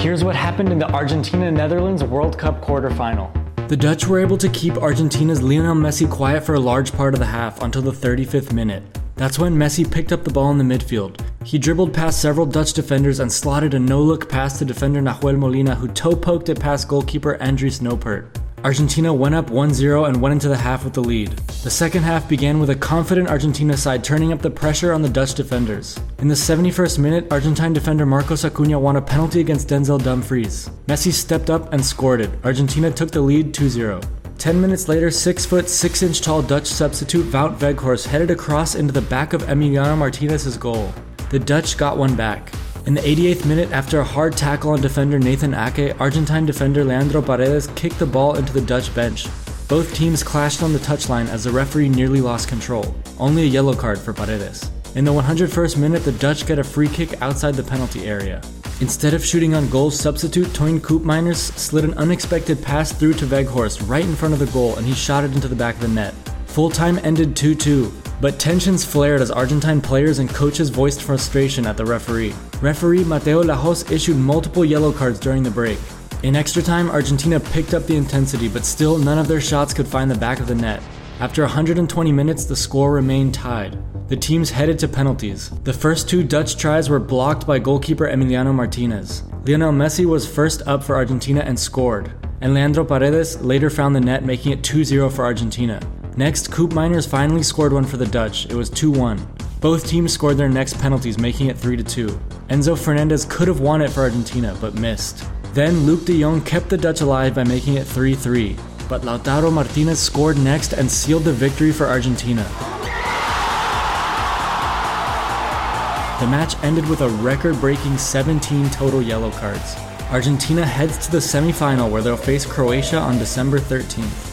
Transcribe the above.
here's what happened in the Argentina-Netherlands World Cup quarterfinal. The Dutch were able to keep Argentina's Lionel Messi quiet for a large part of the half until the 35th minute. That's when Messi picked up the ball in the midfield. He dribbled past several Dutch defenders and slotted a no-look pass to defender Nahuel Molina, who toe-poked it past goalkeeper Andries Noppert. Argentina went up 1-0 and went into the half with the lead. The second half began with a confident Argentina side turning up the pressure on the Dutch defenders. In the 71st minute, Argentine defender Marcos Acuna won a penalty against Denzel Dumfries. Messi stepped up and scored it. Argentina took the lead 2-0. 10 minutes later, 6-foot, 6-inch tall Dutch substitute Wout Weghorst headed a cross into the back of Emiliano Martinez's goal. The Dutch got one back. In the 88th minute, after a hard tackle on defender Nathan Ake, Argentine defender Leandro Paredes kicked the ball into the Dutch bench. Both teams clashed on the touchline as the referee nearly lost control. Only a yellow card for Paredes. In the 101st minute, the Dutch get a free kick outside the penalty area. Instead of shooting on goal, substitute Teun Koopmeiners slid an unexpected pass through to Weghorst right in front of the goal, and he shot it into the back of the net. Full time ended 2-2. But tensions flared as Argentine players and coaches voiced frustration at the referee. Referee Mateo Lajos issued multiple yellow cards during the break. In extra time, Argentina picked up the intensity, but still none of their shots could find the back of the net. After 120 minutes, the score remained tied. The teams headed to penalties. The first two Dutch tries were blocked by goalkeeper Emiliano Martinez. Lionel Messi was first up for Argentina and scored, and Leandro Paredes later found the net, making it 2-0 for Argentina. Next, Koopmeiners finally scored one for the Dutch. It was 2-1. Both teams scored their next penalties, making it 3-2. Enzo Fernandez could have won it for Argentina, but missed. Then Luuk de Jong kept the Dutch alive by making it 3-3. But Lautaro Martinez scored next and sealed the victory for Argentina. The match ended with a record-breaking 17 total yellow cards. Argentina heads to the semifinal where they'll face Croatia on December 13th.